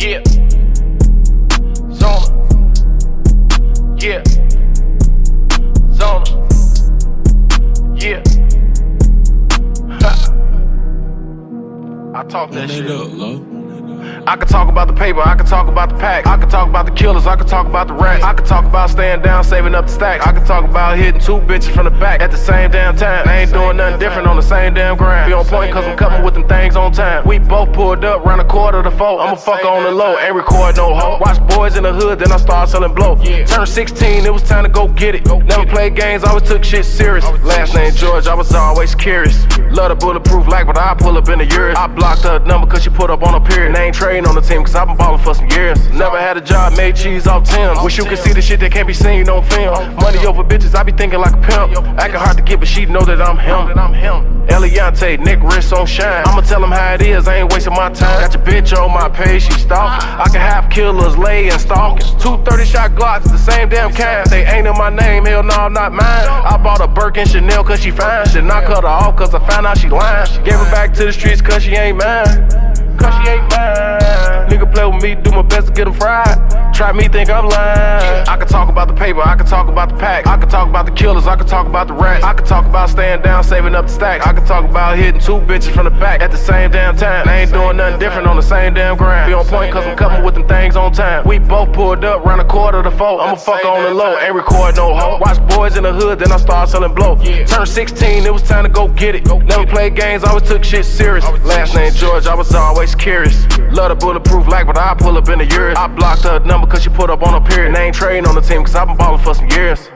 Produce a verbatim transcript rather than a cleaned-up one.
Yeah. Zona. Yeah. Zona. Yeah. Ha. I talk that shit. Up, low. I could talk about the paper, I could talk about the packs, I could talk about the killers, I could talk about the rats, I could talk about staying down, saving up the stacks, I could talk about hitting two bitches from the back at the same damn time. I ain't doing nothing different on the same damn grind. Be on point cause I'm coming with them things on time. We both pulled up, round a quarter to four. I'ma fuck on the low, ain't record no hoe. Watch boys in the hood, then I start selling blow. Turned sixteen, it was time to go get it. Never played games, always took shit serious. Last name George, I was always curious. Love the bulletproof like, but I pull up in a year. I blocked her number cause she put up on a period. They ain't trading on the team cause I been ballin' for some years. Never had a job, made cheese off Tim's. Wish you could see the shit that can't be seen on film. Money over bitches, I be thinking like a pimp. Acting hard to get, but she know that I'm him. Eliante, neck, wrist on shine. I'ma tell them how it is, I ain't wasting my time. Got your bitch on my page, she stalking. I can have killers, lay and stalking. Two thirty shot Glocks, the same damn kind. They ain't in my name, hell no, not mine. I bought a Birkin Chanel cause she fine. Should not cut her off cause I found out she lying. Gave her back to the streets cause she ain't mine. Cause she ain't mine. Nigga play with me, do my best to get them fried. Try me, think I'm lying. I could talk about the paper, I could talk about the packs, I could talk about the killers, I could talk about the rats, I could talk about staying down, saving up the stacks, I could talk about hitting two bitches from the back at the same damn time. I ain't doing nothing different on the same damn grind. Be on point cause I'm coming with them things on time. We both pulled up, round a quarter to four. I'ma fuck on the low, ain't record no hoe. Watch boys in the hood, then I start selling blow. Turned sixteen, it was time to go get it. Never played games, always took shit serious. Last name George, I was always curious. Love the bulletproof like, but I pull up in a year. I blocked her number cause she put up on a period. They ain't trading on the team cause I been ballin' for some years.